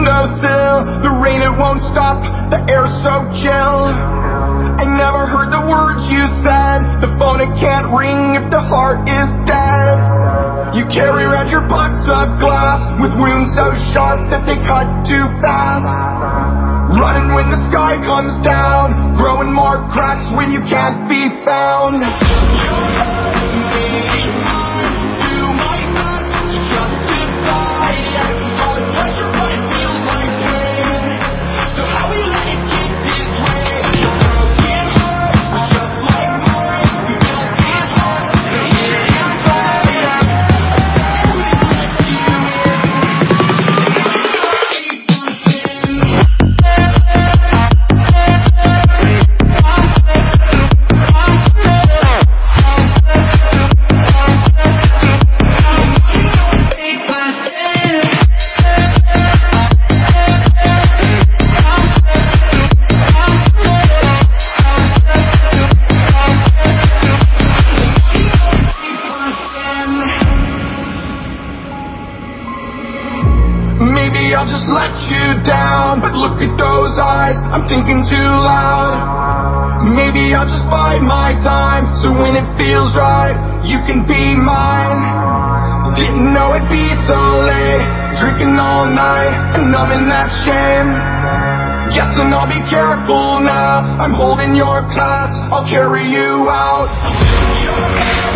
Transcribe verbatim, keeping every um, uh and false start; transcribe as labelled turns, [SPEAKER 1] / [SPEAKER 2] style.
[SPEAKER 1] so still. The rain, it won't stop, the air's so chill. I never heard the words you said. The phone, it can't ring if the heart is dead. You carry around your box of glass with wounds so sharp that they cut too fast. Running when the sky comes down, growing more cracks when you can't be found. Maybe I'll just let you down, but look at those eyes, I'm thinking too loud. Maybe I'll just bide my time, so when it feels right, you can be mine. Didn't know it'd be so late, drinking all night and numbing that shame. Guessing I'll be careful now, I'm holding your past, I'll carry you out.